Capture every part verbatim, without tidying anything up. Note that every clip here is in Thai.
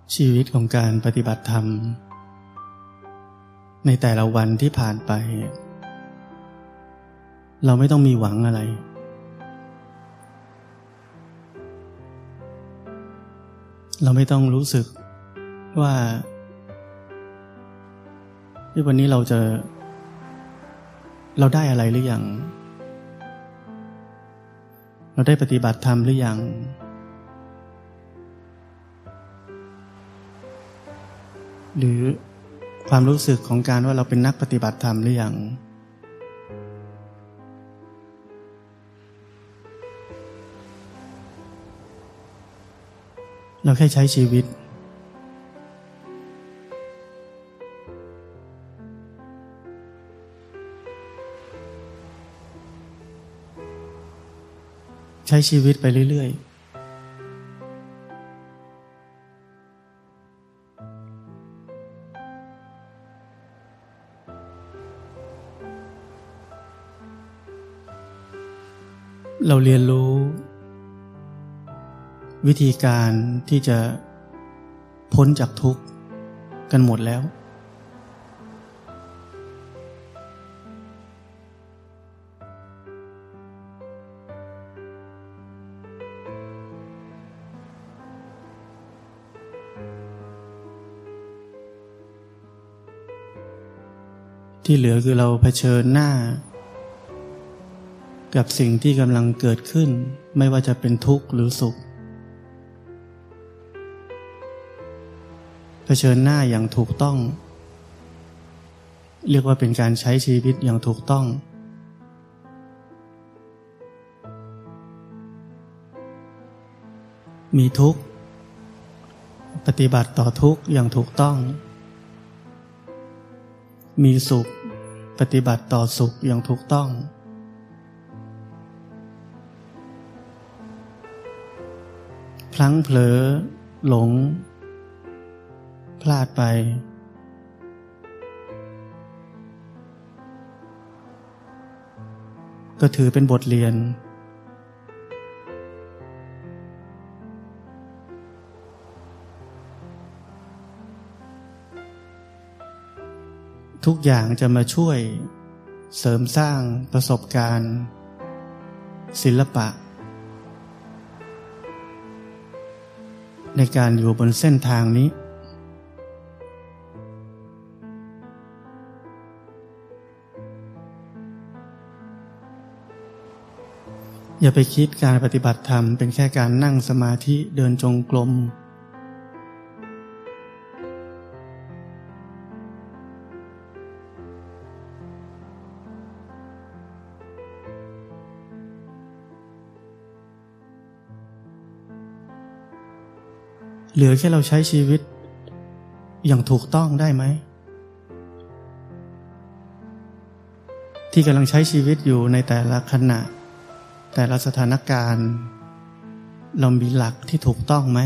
ชีวิตของการปฏิบัติธรรมในแต่ละวันที่ผ่านไปเราไม่ต้องมีหวังอะไรเราไม่ต้องรู้สึกว่าที่วันนี้เราจะเราได้อะไรหรือยังเราได้ปฏิบัติธรรมหรือยังหรือความรู้สึกของการว่าเราเป็นนักปฏิบัติธรรมหรือยังเราแค่ใช้ชีวิตใช้ชีวิตไปเรื่อยๆเราเรียนรู้วิธีการที่จะพ้นจากทุกข์กันหมดแล้วที่เหลือคือเราเผชิญหน้ากับสิ่งที่กำลังเกิดขึ้นไม่ว่าจะเป็นทุกข์หรือสุขเผชิญหน้าอย่างถูกต้องเรียกว่าเป็นการใช้ชีวิตอย่างถูกต้องมีทุกข์ปฏิบัติต่อทุกข์อย่างถูกต้องมีสุขปฏิบัติต่อสุขอย่างถูกต้องพลั้งเผลอหลงพลาดไปก็ถือเป็นบทเรียนทุกอย่างจะมาช่วยเสริมสร้างประสบการณ์ศิลปะในการอยู่บนเส้นทางนี้อย่าไปคิดการปฏิบัติธรรมเป็นแค่การนั่งสมาธิเดินจงกรมเหลือแค่เราใช้ชีวิตอย่างถูกต้องได้ไหมที่กำลังใช้ชีวิตอยู่ในแต่ละขณะแต่ละสถานการณ์เรามีหลักที่ถูกต้องไหม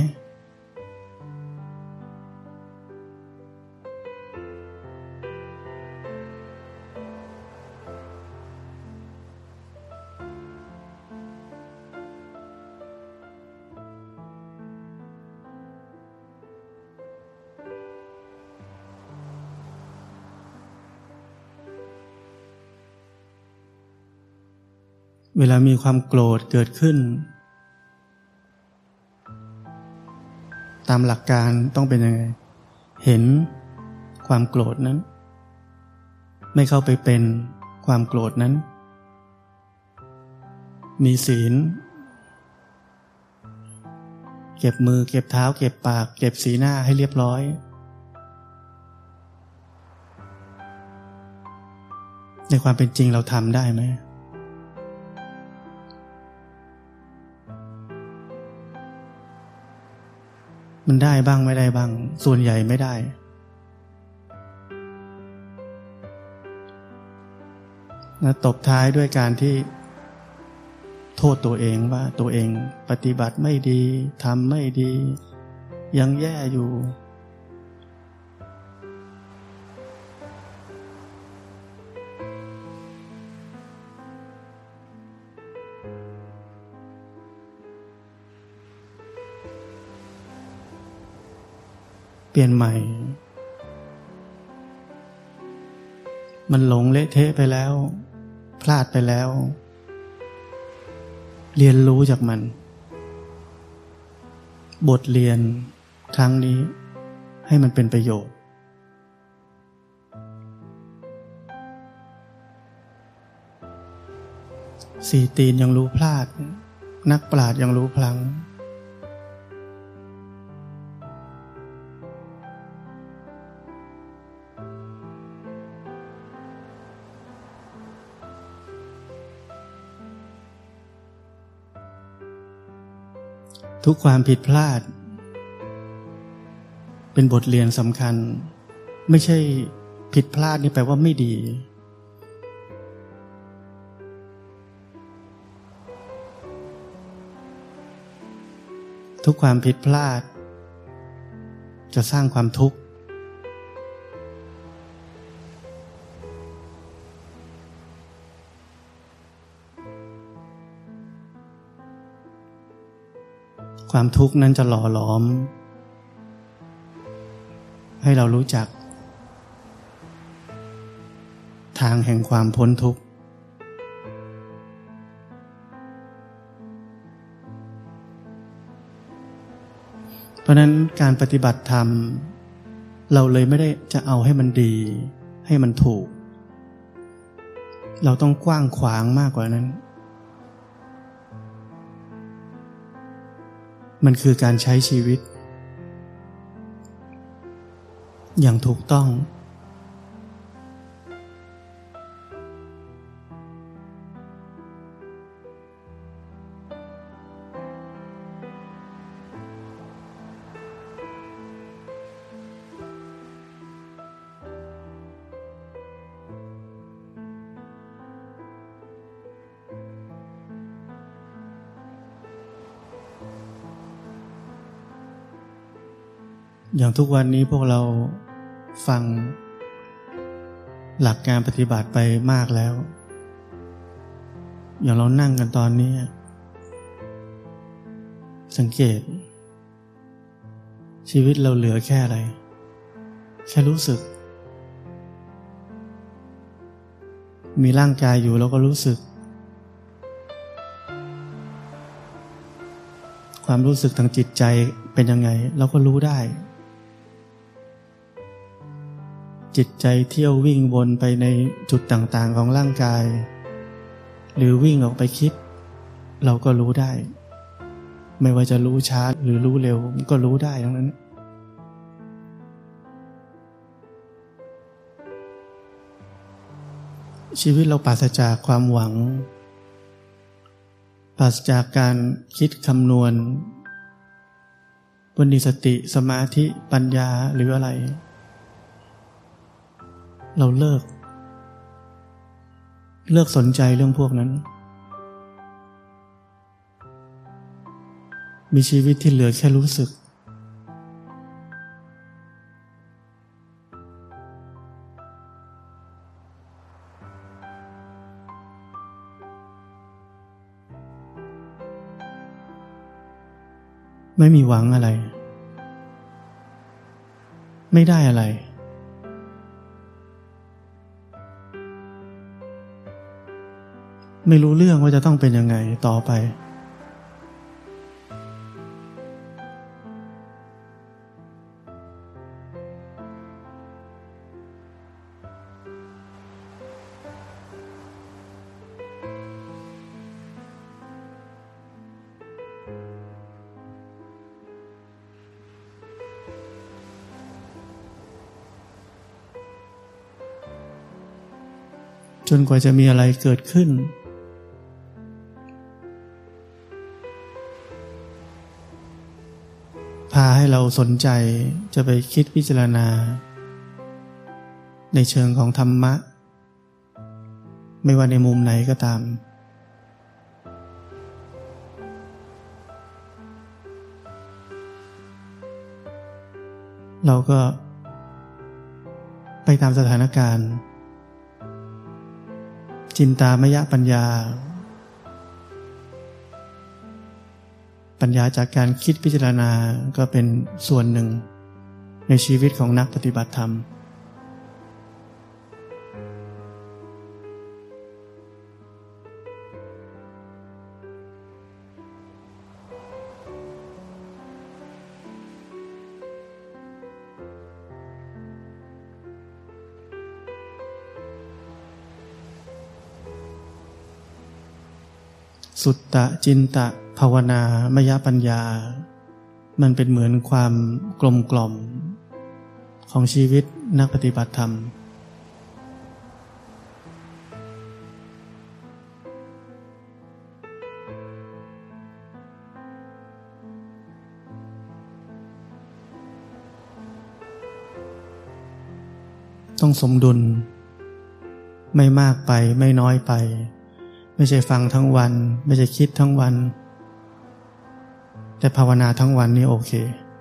เวลามีความโกรธเกิดขึ้นตามหลักการต้องเป็นยังไงเห็นความโกรธนั้นไม่เข้าไปเป็นความโกรธนั้นมีศีลเก็บมือเก็บเท้าเก็บปากเก็บสีหน้าให้เรียบร้อยในความเป็นจริงเราทำได้ไหมมันได้บ้างไม่ได้บ้างส่วนใหญ่ไม่ได้นะตบท้ายด้วยการที่โทษตัวเองว่าตัวเองปฏิบัติไม่ดีทำไม่ดียังแย่อยู่เปลี่ยนใหม่มันหลงเละเทะไปแล้วพลาดไปแล้วเรียนรู้จากมันบทเรียนครั้งนี้ให้มันเป็นประโยชน์สี่ตีนยังรู้พลาดนักปราชญ์ยังรู้พลั้งทุกความผิดพลาดเป็นบทเรียนสำคัญไม่ใช่ผิดพลาดนี่แปลว่าไม่ดีทุกความผิดพลาดจะสร้างความทุกข์ความทุกข์นั้นจะหล่อหลอมให้เรารู้จักทางแห่งความพ้นทุกข์เพราะนั้นการปฏิบัติธรรมเราเลยไม่ได้จะเอาให้มันดีให้มันถูกเราต้องกว้างขวางมากกว่านั้นมันคือการใช้ชีวิตอย่างถูกต้องอย่างทุกวันนี้พวกเราฟังหลักการปฏิบัติไปมากแล้วอย่างเรานั่งกันตอนนี้สังเกตชีวิตเราเหลือแค่อะไรแค่รู้สึกมีร่างกายอยู่เราก็รู้สึกความรู้สึกทางจิตใจเป็นยังไงเราก็รู้ได้จิตใจเที่ยววิ่งวนไปในจุดต่างๆของร่างกายหรือวิ่งออกไปคิดเราก็รู้ได้ไม่ว่าจะรู้ช้าหรือรู้เร็วก็รู้ได้ทั้งนั้นชีวิตเราปราศจากความหวังปราศจากการคิดคำนวณบนสติสมาธิปัญญาหรืออะไรเราเลิกเลิกสนใจเรื่องพวกนั้นมีชีวิตที่เหลือแค่รู้สึกไม่มีหวังอะไรไม่ได้อะไรไม่รู้เรื่องว่าจะต้องเป็นยังไงต่อไปจนกว่าจะมีอะไรเกิดขึ้นพาให้เราสนใจจะไปคิดพิจารณาในเชิงของธรรมะไม่ว่าในมุมไหนก็ตามเราก็ไปตามสถานการณ์จินตามยปัญญาปัญญาจากการคิดพิจารณาก็เป็นส่วนหนึ่งในในชีวิตของนักปฏิบัติธรรมสุตตะจินตะภาวนามยปัญญามันเป็นเหมือนความกลมกล่อมของชีวิตนักปฏิบัติธรรมต้องสมดุลไม่มากไปไม่น้อยไปไม่ใช่ฟังทั้งวันไม่ใช่คิดทั้งวันแต่ภาวนาทั้งวันนี่โอเค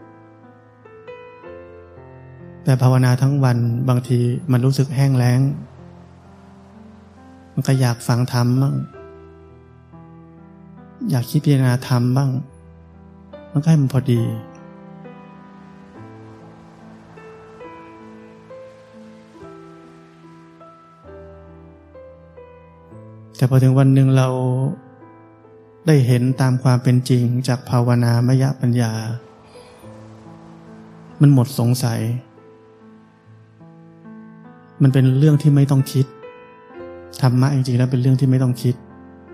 แต่ภาวนาทั้งวันบางทีมันรู้สึกแห้งแล้งมันก็อยากฟังธรรมบ้างอยากคิดพิจารณาธรรมบ้างมันก็ให้มันพอดีแต่พอถึงวันหนึ่งเราได้เห็นตามความเป็นจริงจากภาวนามยปัญญามันหมดสงสัยมันเป็นเรื่องที่ไม่ต้องคิดธรรมะจริงๆแล้วเป็นเรื่องที่ไม่ต้องคิด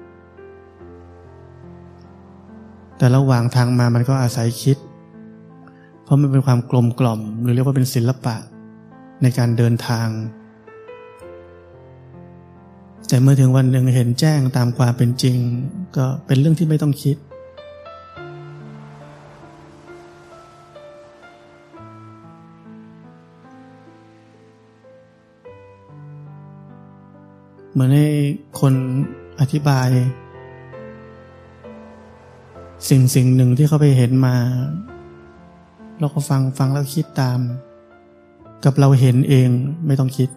แต่ระหว่างทางมามันก็อาศัยคิดเพราะมันเป็นความกลมกล่อมหรือเรียกว่าเป็นศิลปะในการเดินทางแต่เมื่อถึงวันหนึ่งเห็นแจ้งตามความเป็นจริงก็เป็นเรื่องที่ไม่ต้องคิดเหมือนให้คนอธิบายสิ่งสิ่งหนึ่งที่เขาไปเห็นมาเราก็ฟังฟังแล้วคิดตามกับเราเห็นเองไม่ต้องคิด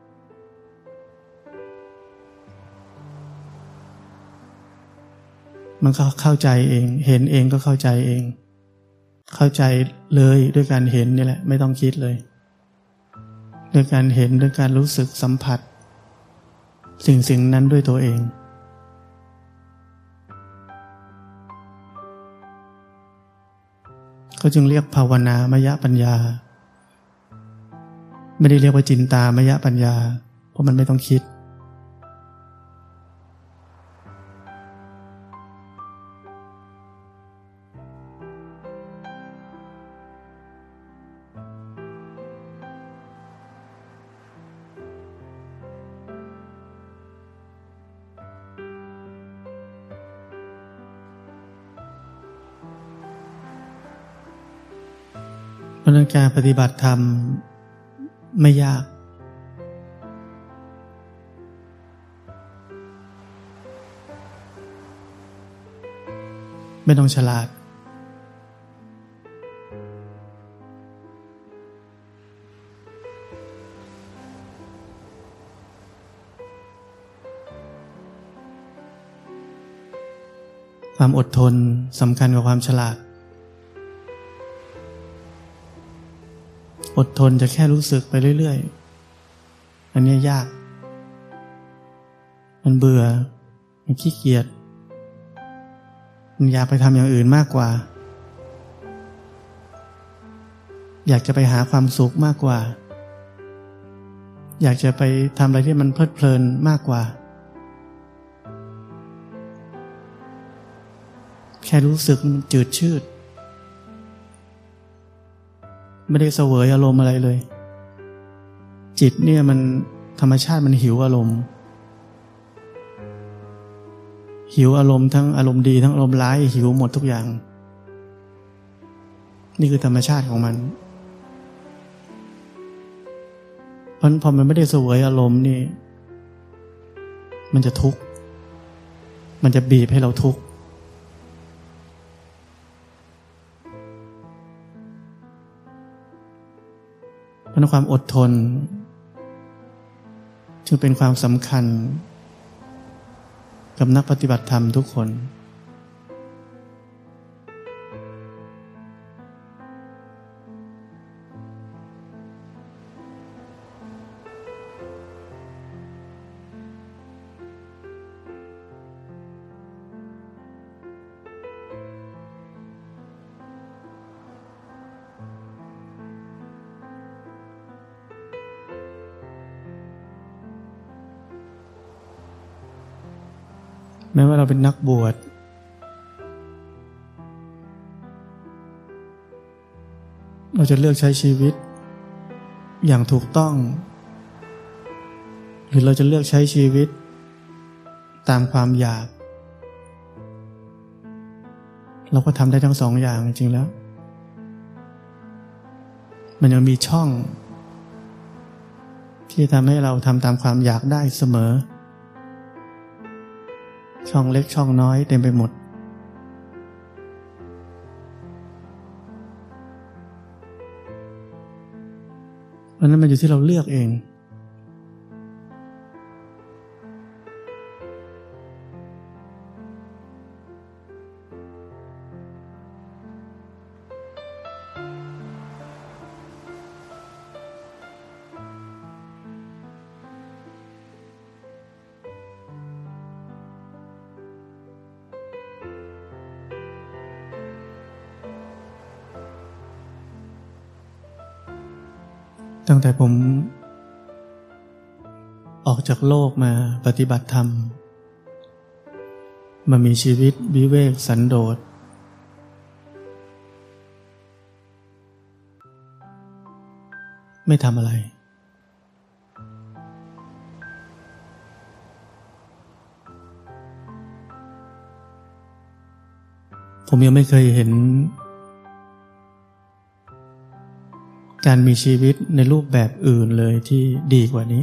มันก็เข้าใจเองเห็นเองก็เข้าใจเองเข้าใจเลยด้วยการเห็นนี่แหละไม่ต้องคิดเลยด้วยการเห็นด้วยการรู้สึกสัมผัสสิ่งสิ่งนั้นด้วยตัวเองเขาจึงเรียกภาวนามยปัญญาไม่ได้เรียกว่าจินตามยปัญญาเพราะมันไม่ต้องคิดเพราะนั้นการปฏิบัติธรรมไม่ยากไม่ต้องฉลาดความอดทนสำคัญกว่าความฉลาดอดทนจะแค่รู้สึกไปเรื่อยๆอันนี้ยากมันเบื่อมันขี้เกียจมันอยากไปทำอย่างอื่นมากกว่าอยากจะไปหาความสุขมากกว่าอยากจะไปทำอะไรที่มันเพลิดเพลินมากกว่าแค่รู้สึกมันจืดชืดไม่ได้เสวยอารมณ์อะไรเลยจิตเนี่ยมันธรรมชาติมันหิวอารมณ์หิวอารมณ์ทั้งอารมณ์ดีทั้งอารมณ์ร้ายหิวหมดทุกอย่างนี่คือธรรมชาติของมันเพราะพอมันไม่ได้เสวยอารมณ์นี่มันจะทุกข์มันจะบีบให้เราทุกข์เพราะความอดทนจึงเป็นความสำคัญกับนักปฏิบัติธรรมทุกคนแม้ว่าเราเป็นนักบวชเราจะเลือกใช้ชีวิตอย่างถูกต้องหรือเราจะเลือกใช้ชีวิตตามความอยากเราก็ทำได้ทั้งสองอย่างจริงๆแล้วมันยังมีช่องที่ทำให้เราทำตามความอยากได้เสมอช่องเล็กช่องน้อยเต็มไปหมดเพราะนั้นมันอยู่ที่เราเลือกเองตั้งแต่ผมออกจากโลกมาปฏิบัติธรรมมามีชีวิตวิเวกสันโดษไม่ทำอะไรผมยังไม่เคยเห็นการมีชีวิตในรูปแบบอื่นเลยที่ดีกว่านี้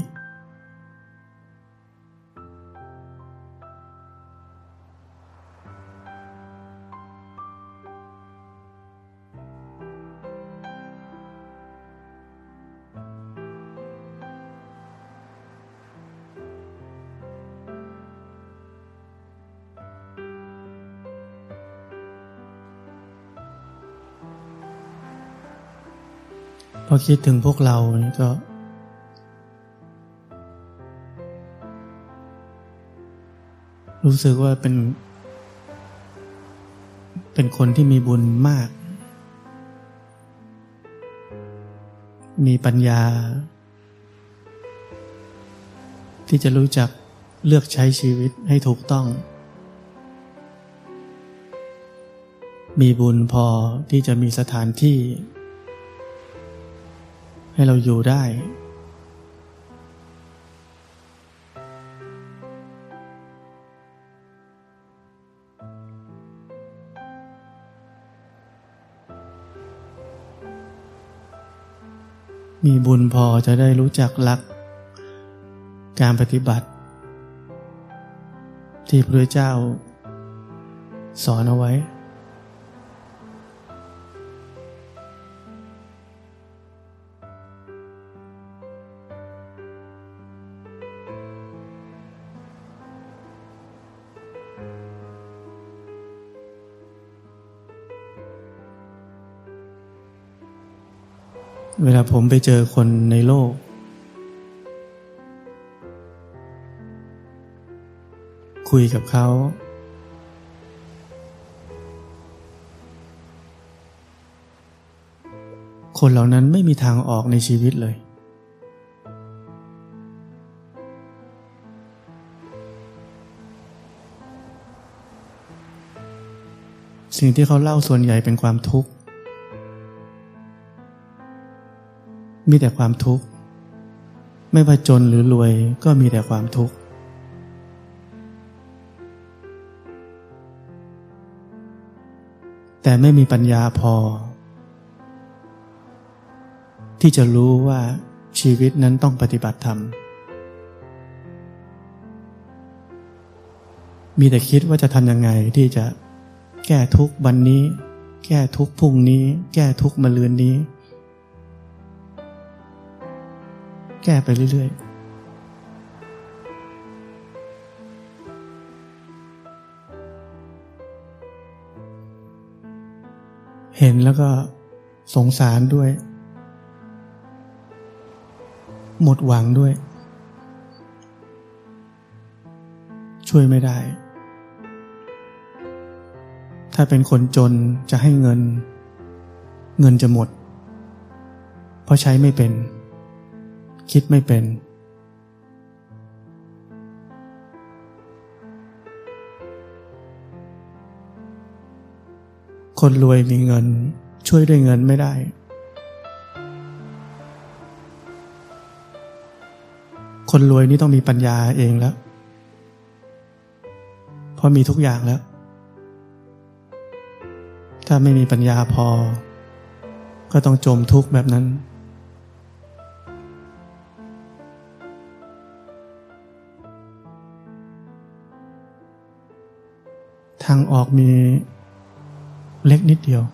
พอคิดถึงพวกเราก็ รู้สึกว่าเป็นเป็นคนที่มีบุญมากมีปัญญาที่จะรู้จักเลือกใช้ชีวิตให้ถูกต้องมีบุญพอที่จะมีสถานที่ให้เราอยู่ได้มีบุญพอจะได้รู้จักหลักการปฏิบัติที่พระพุทธเจ้าสอนเอาไว้เวลาผมไปเจอคนในโลกคุยกับเขาคนเหล่านั้นไม่มีทางออกในชีวิตเลยสิ่งที่เขาเล่าส่วนใหญ่เป็นความทุกข์มีแต่ความทุกข์ไม่ว่าจนหรือรวยก็มีแต่ความทุกข์แต่ไม่มีปัญญาพอที่จะรู้ว่าชีวิตนั้นต้องปฏิบัติธรรมมีแต่คิดว่าจะทำยังไงที่จะแก้ทุกข์วันนี้แก้ทุกข์พรุ่งนี้แก้ทุกข์มะรืนนี้แก้ไปเรื่อยๆเห็นแล้วก็สงสารด้วยหมดหวังด้วยช่วยไม่ได้ถ้าเป็นคนจนจะให้เงินเงินจะหมดเพราะใช้ไม่เป็นคิดไม่เป็นคนรวยมีเงินช่วยด้วยเงินไม่ได้คนรวยนี่ต้องมีปัญญาเองแล้วเพราะมีทุกอย่างแล้วถ้าไม่มีปัญญาพอก็ต้องจมทุกข์แบบนั้นทางออกมีเล็กนิดเดียว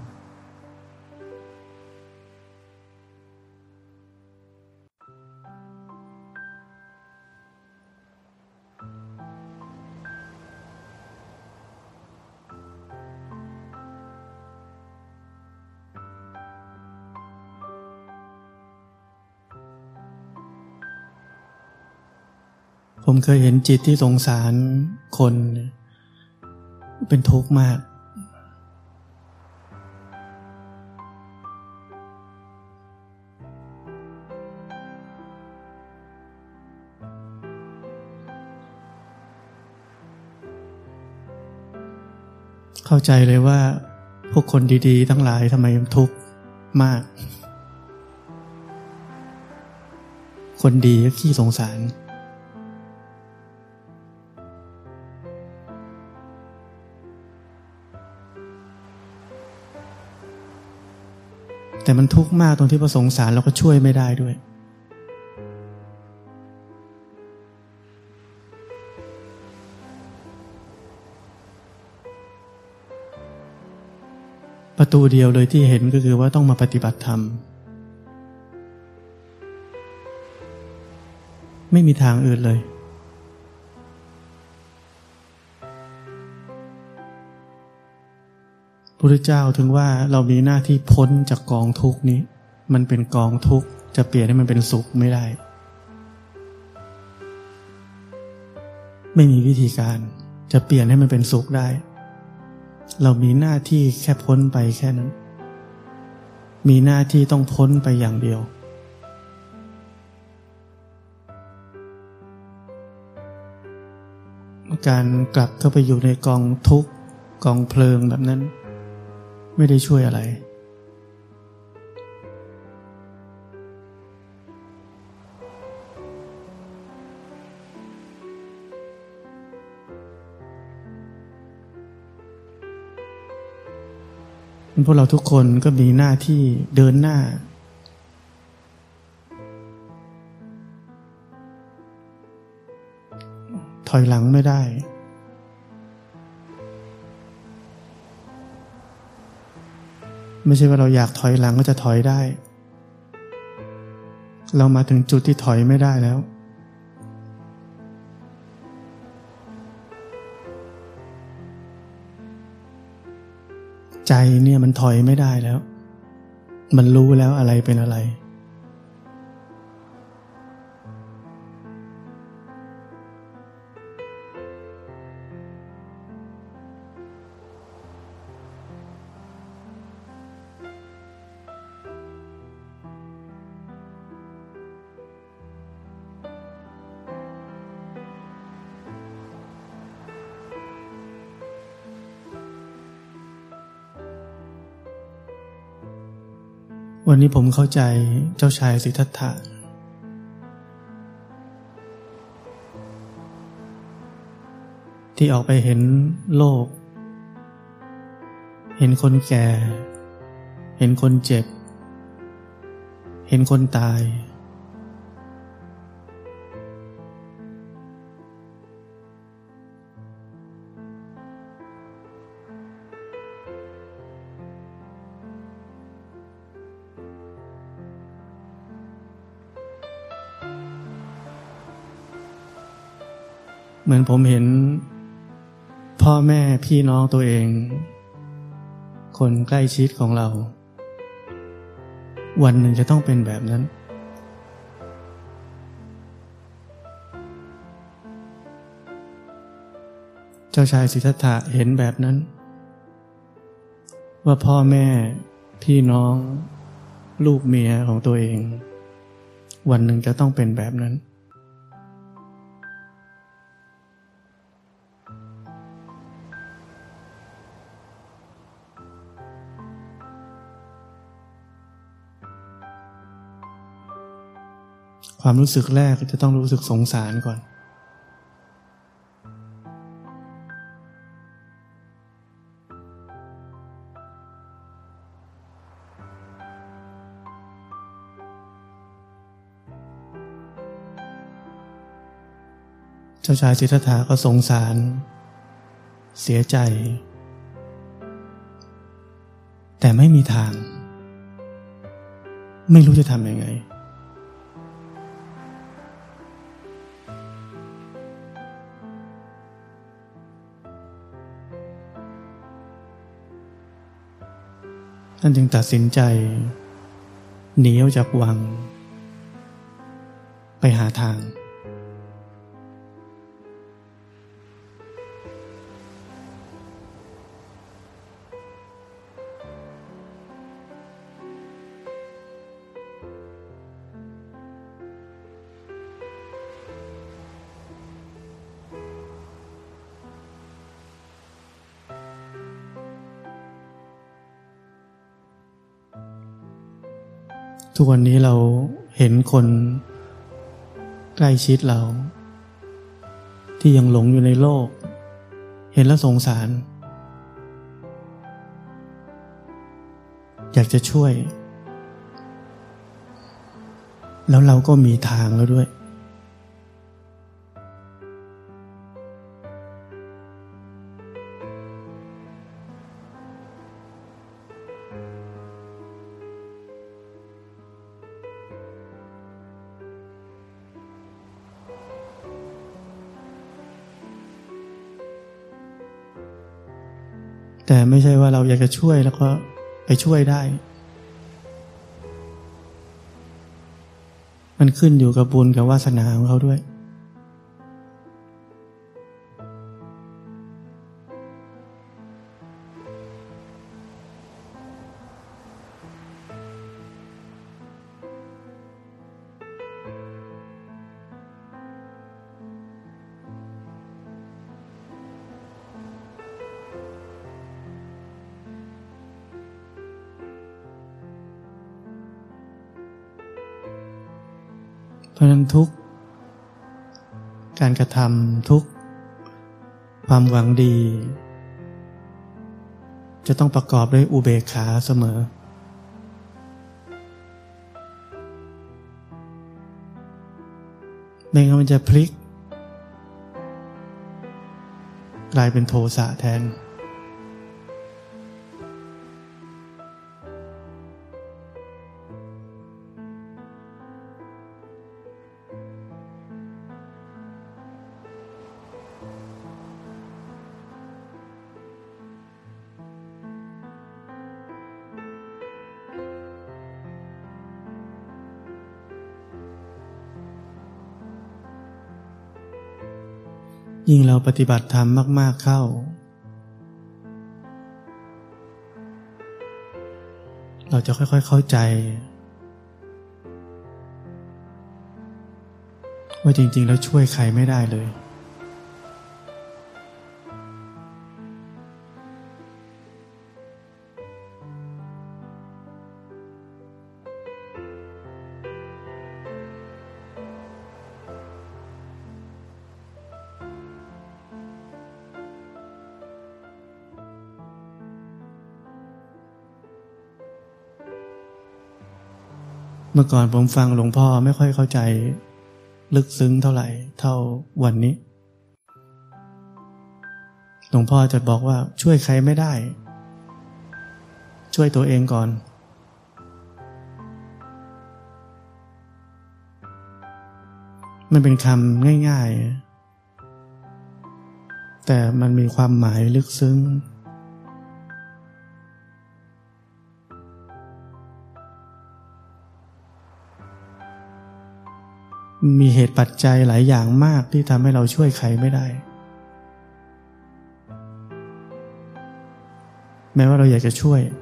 ผมเคยเห็นจิตที่สงสารคนเป็นทุกข์มากเข้าใจเลยว่าพวกคนดีๆทั้งหลายทำไมทุกข์มากคนดีก็ขี้สงสารแต่มันทุกข์มากตรงที่พอสงสารเราก็ช่วยไม่ได้ด้วยประตูเดียวเลยที่เห็นก็คือว่าต้องมาปฏิบัติธรรมไม่มีทางอื่นเลยพระพุทธเจ้าถึงว่าเรามีหน้าที่พ้นจากกองทุกข์นี้มันเป็นกองทุกข์จะเปลี่ยนให้มันเป็นสุขไม่ได้ไม่มีวิธีการจะเปลี่ยนให้มันเป็นสุขได้เรามีหน้าที่แค่พ้นไปแค่นั้นมีหน้าที่ต้องพ้นไปอย่างเดียวการกลับเข้าไปอยู่ในกองทุกข์กองเพลิงแบบนั้นไม่ได้ช่วยอะไรพวกเราทุกคนก็มีหน้าที่เดินหน้าถอยหลังไม่ได้ไม่ใช่ว่าเราอยากถอยหลังก็จะถอยได้เรามาถึงจุดที่ถอยไม่ได้แล้วใจเนี่ยมันถอยไม่ได้แล้วมันรู้แล้วอะไรเป็นอะไรวันนี้ผมเข้าใจเจ้าชายสิทธัตถะที่ออกไปเห็นโลกเห็นคนแก่เห็นคนเจ็บเห็นคนตายเหมือนผมเห็นพ่อแม่พี่น้องตัวเองคนใกล้ชิดของเราวันหนึ่งจะต้องเป็นแบบนั้นเจ้าชายสิทธัตถะเห็นแบบนั้นว่าพ่อแม่พี่น้องลูกเมียของตัวเองวันหนึ่งจะต้องเป็นแบบนั้นความรู้สึกแรกจะต้องรู้สึกสงสารก่อนเจ้าชายสิทธัตถะก็สงสารเสียใจแต่ไม่มีทางไม่รู้จะทำยังไงท่านจึงตัดสินใจหนีออกจากวังไปหาทางทุกวันนี้เราเห็นคนใกล้ชิดเราที่ยังหลงอยู่ในโลกเห็นแล้วสงสารอยากจะช่วยแล้วเราก็มีทางแล้วด้วยแต่ไม่ใช่ว่าเราอยากจะช่วยแล้วก็ไปช่วยได้มันขึ้นอยู่กับบุญกับวาสนาของเขาด้วยเพราะฉะนั้นทุกการกระทำทุกความหวังดีจะต้องประกอบด้วยอุเบกขาเสมอไม่งั้นมันจะพลิกกลายเป็นโทสะแทนยิ่งเราปฏิบัติธรรมมากๆเข้าเราจะค่อยๆเข้าใจว่าจริงๆแล้วช่วยใครไม่ได้เลยเมื่อก่อนผมฟังหลวงพ่อไม่ค่อยเข้าใจลึกซึ้งเท่าไหร่เท่าวันนี้หลวงพ่อจะบอกว่าช่วยใครไม่ได้ช่วยตัวเองก่อนมันเป็นคำง่ายๆแต่มันมีความหมายลึกซึ้งมีเหตุปัจจัยหลายอย่างมากที่ทำให้เราช่วยใครไม่ได้แม้ว่าเราอยากจะช่วย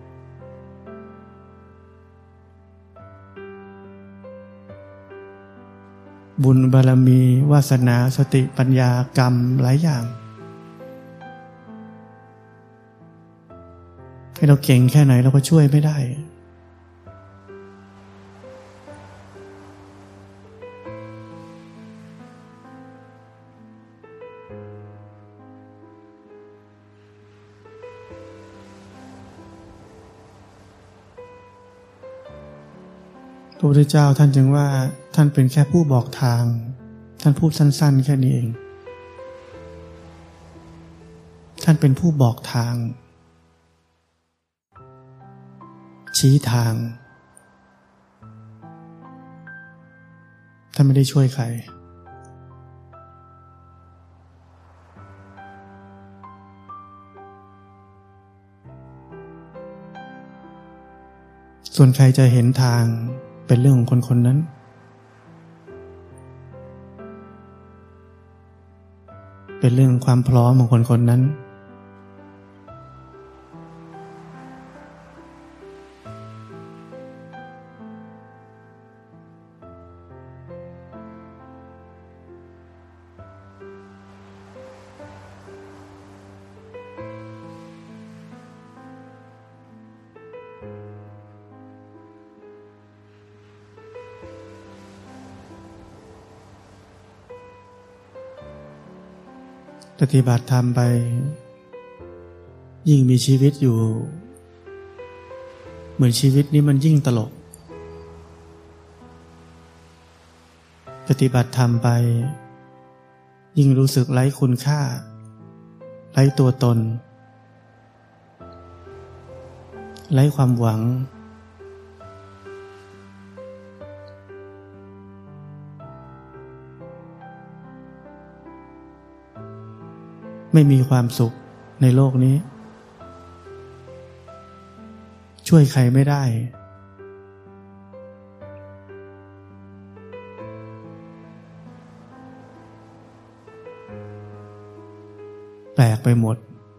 บุญบารมีวาสนาสติปัญญากรรมหลายอย่างให้เราเก่งแค่ไหนเราก็ช่วยไม่ได้พระพุทธเจ้าท่านจึงว่าท่านเป็นแค่ผู้บอกทางท่านพูดสั้นๆแค่นี้เองท่านเป็นผู้บอกทางชี้ทางท่านไม่ได้ช่วยใครส่วนใครจะเห็นทางเป็นเรื่องของคนคนนั้นเป็นเรื่องความพร้อมของคนคนนั้นปฏิบัติธรรมไปยิ่งมีชีวิตอยู่เหมือนชีวิตนี้มันยิ่งตลกปฏิบัติธรรมไปยิ่งรู้สึกไร้คุณค่าไร้ตัวตนไร้ความหวังไม่มีความสุขในโลกนี้ช่วยใครไม่ได้แปลกไปหมด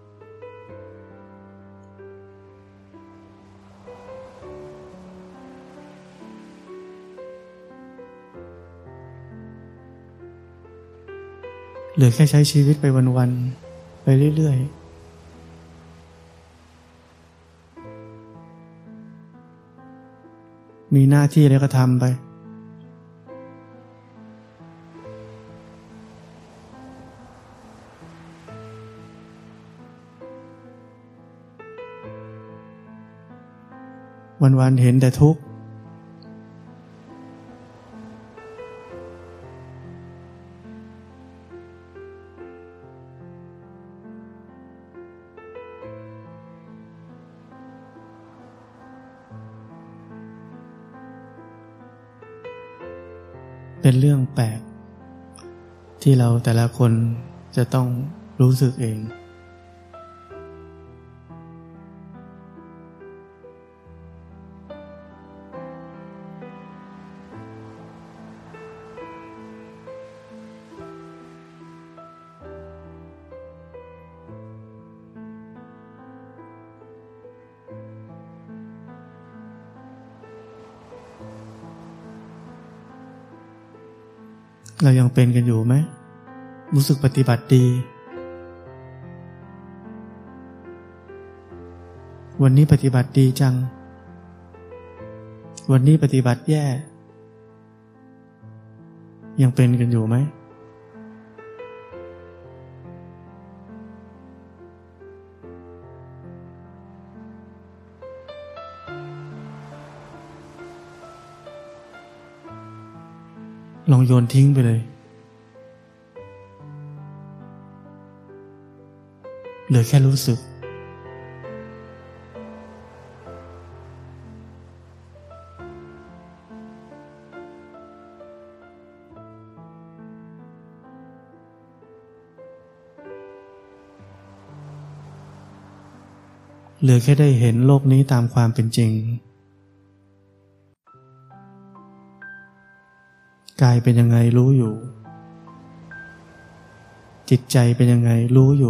เหลือแค่ใช้ชีวิตไปวันๆไปเรื่อยๆมีหน้าที่อะไรก็ทำไปวันๆเห็นแต่ทุกข์เป็นเรื่องแปลกที่เราแต่ละคนจะต้องรู้สึกเองเรายังเป็นกันอยู่ไหมรู้สึกปฏิบัติดีวันนี้ปฏิบัติดีจังวันนี้ปฏิบัติแย่ยังเป็นกันอยู่ไหมลองโยนทิ้งไปเลยเหลือแค่รู้สึกเหลือแค่ได้เห็นโลกนี้ตามความเป็นจริงกายเป็นยังไงรู้อยู่จิตใจเป็นยังไงรู้อยู่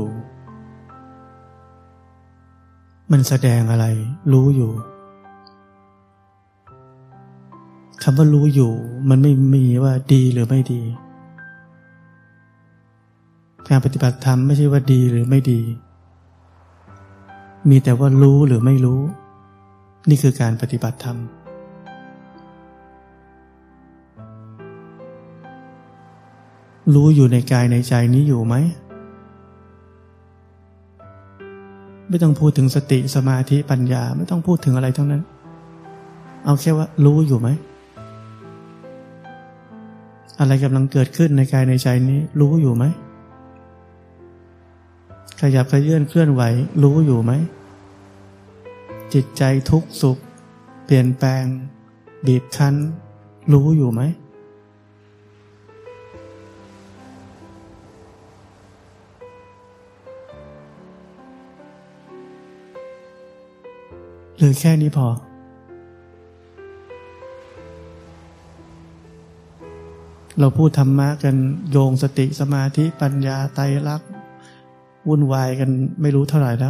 มันแสดงอะไรรู้อยู่คำว่ารู้อยู่มันไม่มีว่าดีหรือไม่ดีการปฏิบัติธรรมไม่ใช่ว่าดีหรือไม่ดีมีแต่ว่ารู้หรือไม่รู้นี่คือการปฏิบัติธรรมรู้อยู่ในกายในใจนี้อยู่ไหมไม่ต้องพูดถึงสติสมาธิปัญญาไม่ต้องพูดถึงอะไรทั้งนั้นเอาแค่ว่ารู้อยู่ไหมอะไรกำลังเกิดขึ้นในกายในใจนี้รู้อยู่ไหมขยับขยื่นเคลื่อนไหวรู้อยู่ไหมจิตใจทุกข์สุขเปลี่ยนแปลงบีบคั้นรู้อยู่ไหมหรือแค่นี้พอเราพูดธรรมะกันโยงสติสมาธิปัญญาไตรลักษณ์วุ่นวายกันไม่รู้เท่าไหร่แล้ว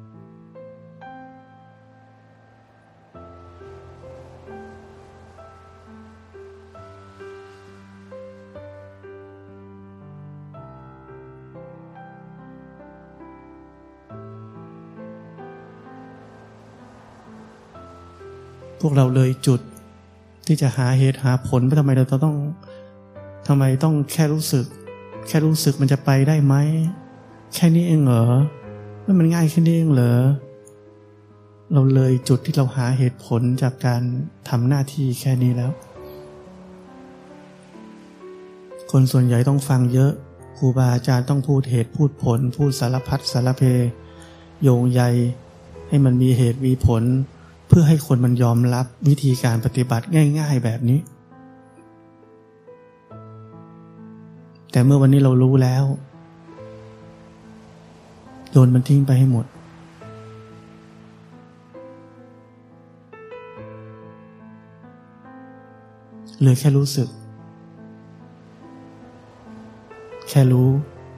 พวกเราเลยจุดที่จะหาเหตุหาผลว่าทำไมเราต้องทำไมต้องแค่รู้สึกแค่รู้สึกมันจะไปได้ไหมแค่นี้เองเหรอแล้วมันง่ายแค่นี้เองเหรอเราเลยจุดที่เราหาเหตุผลจากการทำหน้าที่แค่นี้แล้วคนส่วนใหญ่ต้องฟังเยอะครูบาอาจารย์ต้องพูดเหตุพูดผลพูดสารพัดสารเพโยงใยให้มันมีเหตุมีผลเพื่อให้คนมันยอมรับวิธีการปฏิบัติง่ายๆแบบนี้แต่เมื่อวันนี้เรารู้แล้วโยนมันทิ้งไปให้หมดเหลือแค่รู้สึกแค่รู้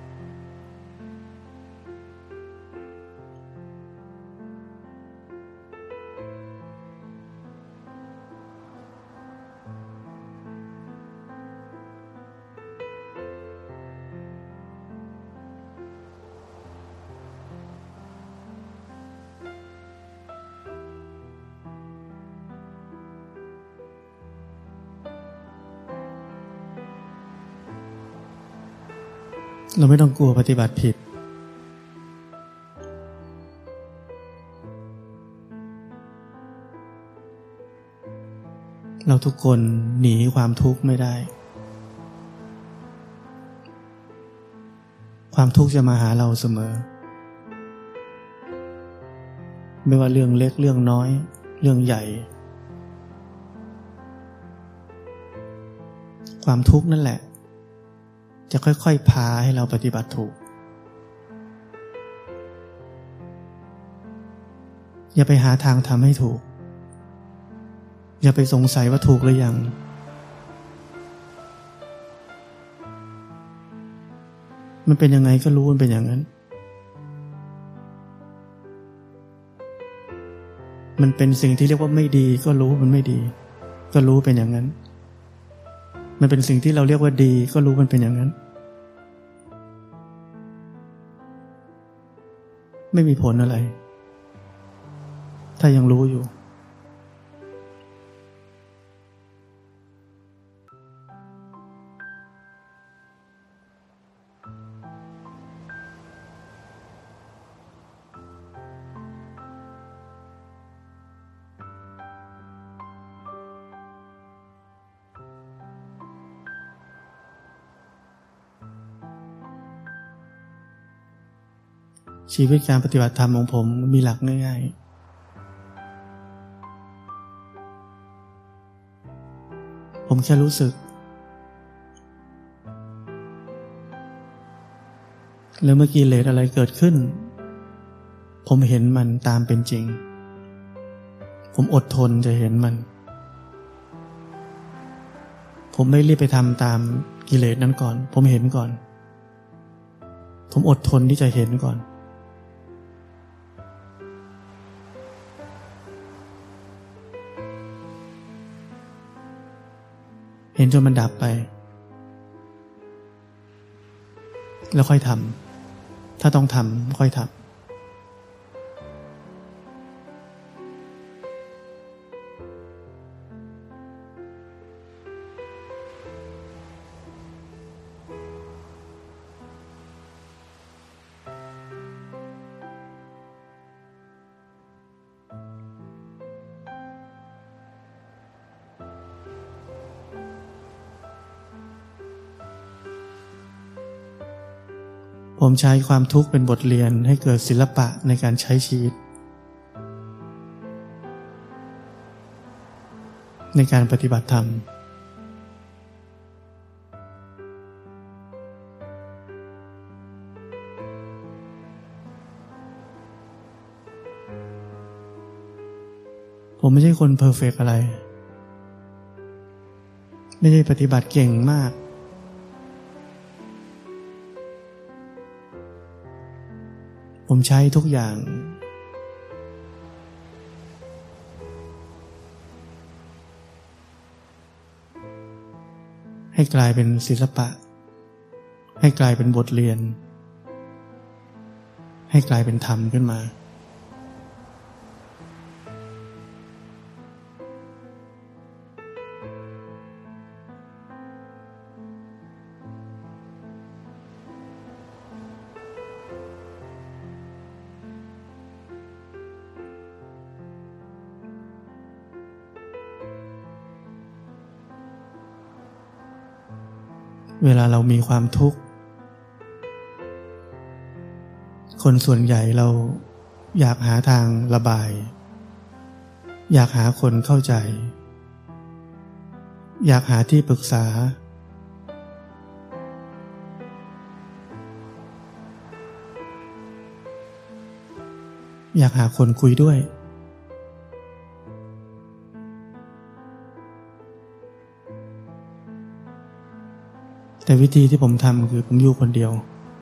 เราไม่ต้องกลัวปฏิบัติผิดเราทุกคนหนีความทุกข์ไม่ได้ความทุกข์จะมาหาเราเสมอไม่ว่าเรื่องเล็กเรื่องน้อยเรื่องใหญ่ความทุกข์นั่นแหละจะค่อยๆพาให้เราปฏิบัติถูกอย่าไปหาทางทำให้ถูกอย่าไปสงสัยว่าถูกหรือยังมันเป็นยังไงก็รู้มันเป็นอย่างนั้นมันเป็นสิ่งที่เรียกว่าไม่ดีก็รู้มันไม่ดีก็รู้เป็นอย่างนั้นมันเป็นสิ่งที่เราเรียกว่าดีก็รู้มันเป็นอย่างนั้นไม่มีผลอะไรถ้ายังรู้อยู่ชีวิตการปฏิบัติธรรมของผมมีหลักง่ายๆผมแค่รู้สึกแล้วเมื่อกิเลสอะไรเกิดขึ้นผมเห็นมันตามเป็นจริงผมอดทนจะเห็นมันผมไม่รีบไปทำตามกิเลสนั้นก่อนผมเห็นก่อนผมอดทนที่จะเห็นก่อนเห็นจนมันดับไปแล้วค่อยทำถ้าต้องทำค่อยทำผมใช้ความทุกข์เป็นบทเรียนให้เกิดศิลปะในการใช้ชีวิตในการปฏิบัติธรรมผมไม่ใช่คนเพอร์เฟกต์อะไรไม่ได้ปฏิบัติเก่งมากผมใช้ทุกอย่างให้กลายเป็นศิลปะให้กลายเป็นบทเรียนให้กลายเป็นธรรมขึ้นมาเวลาเรามีความทุกข์คนส่วนใหญ่เราอยากหาทางระบายอยากหาคนเข้าใจอยากหาที่ปรึกษาอยากหาคนคุยด้วยแต่วิธีที่ผมทำคือผมอยู่คนเดียว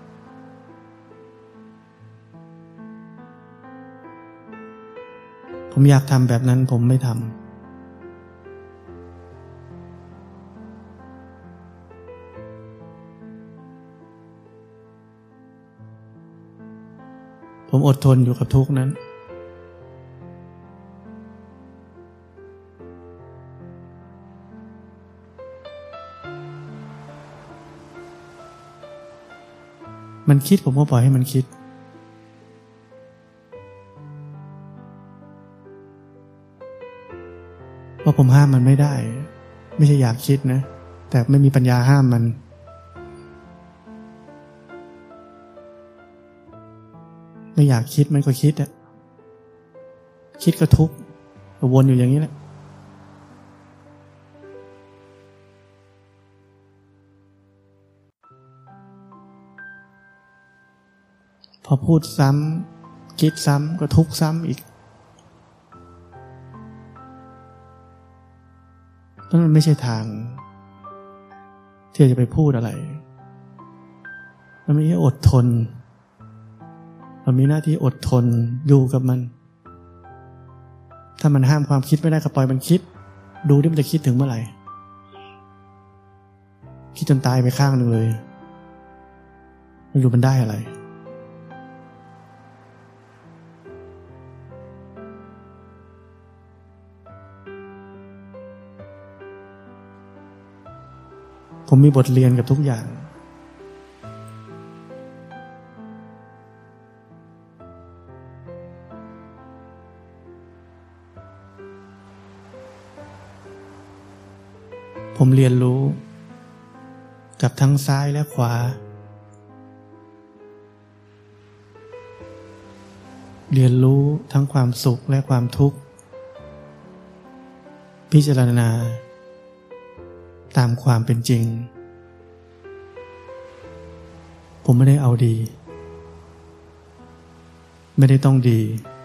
ผมอยากทำแบบนั้นผมไม่ทำผมอดทนอยู่กับทุกข์นั้นมันคิดผมก็ปล่อยให้มันคิดเพราะผมห้ามมันไม่ได้ไม่ใช่อยากคิดนะแต่ไม่มีปัญญาห้ามมันไม่อยากคิดมันก็คิดอะคิดก็ทุกข์ก็วนอยู่อย่างนี้แหละพอพูดซ้ำคิดซ้ำก็ทุกข์ซ้ำอีกเพราะมันไม่ใช่ทางที่จะไปพูดอะไรมันมีแค่อดทนเรามีหน้าที่อดทนอยู่กับมันถ้ามันห้ามความคิดไม่ได้ก็ปล่อยมันคิดดูดิมันจะคิดถึงเมื่อไหร่คิดจนตายไปข้างหนึ่งเลยไม่รู้มันได้อะไรผมมีบทเรียนกับทุกอย่างผมเรียนรู้กับทั้งซ้ายและขวาเรียนรู้ทั้งความสุขและความทุกข์พิจารณาตามความเป็นจริงผมไม่ได้เอาดีไม่ได้ต้องดี